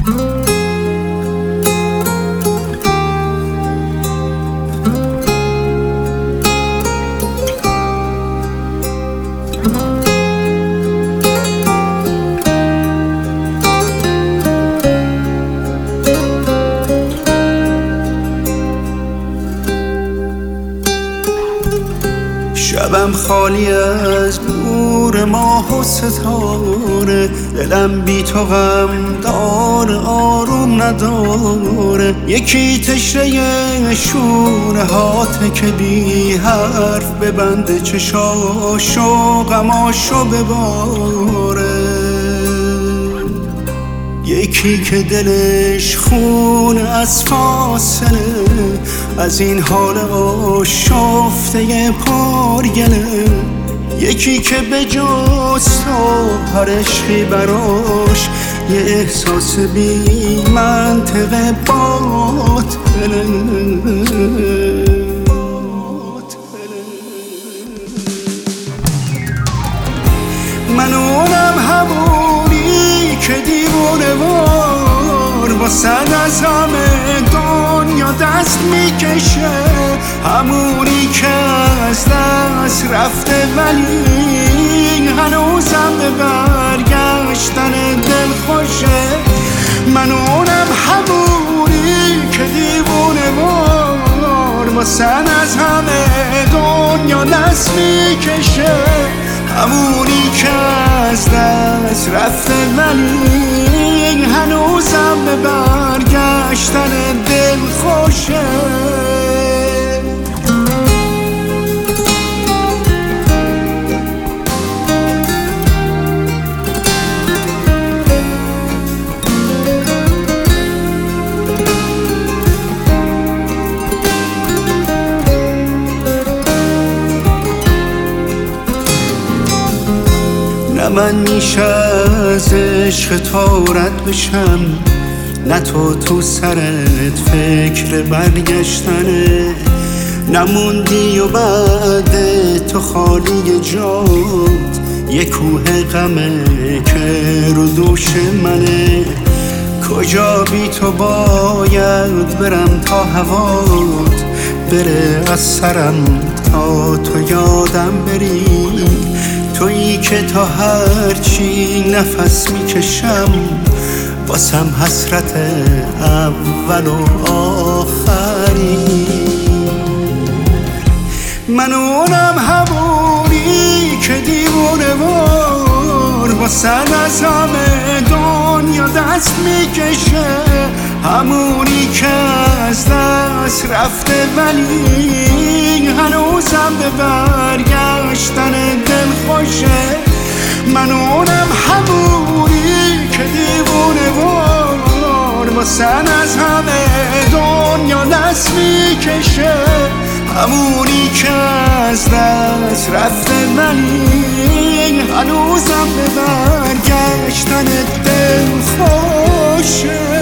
شبم خالی از نور ماه و ستاره، دلم بی تو غم داره آروم نداره. یکی تشنه شونه هاته که بی حرف ببنده چشاشو غماشو بباره. یکی که دلش خون از فاصله از این حال آشفته پارگله. یکی که به جز تو هر عشقی براش یه احساس بی منطقه باطله. من اونم همونی که دیوونه وار واسه از همه دنیا دست میکشه، همونی که از دست رفته ولی هنوزم به برگشتن دل خوشه. من اونم همونی که دیوونه وار واسه از همه دنیا دست میکشه، همونی که از دست رفته ولی هنوزم به برگشتن دل خوشه. نه من میشه از عشق تو رد بشم، نه تو سرت فکر برگشتنه. نموندی و بعد تو خالی جات یه کوه غمه که رو دوش منه. کجا بی تو باید برم تا هوات بره از سرم تا تو یادم بری. تویی که تا هرچی نفس میکشم واسم حسرت اول و آخری. من اونم همونی که دیوونه وار واسه از همه دنیا دست میکشه، همونی که از دست رفته ولی هنوزم به برگشتن دل خوشه. من اونم همونی که دیوونه وار واسه از همه دنیا دست میکشه، همونی که از دست رفته ولی هنوزم به برگشتن دل خوشه.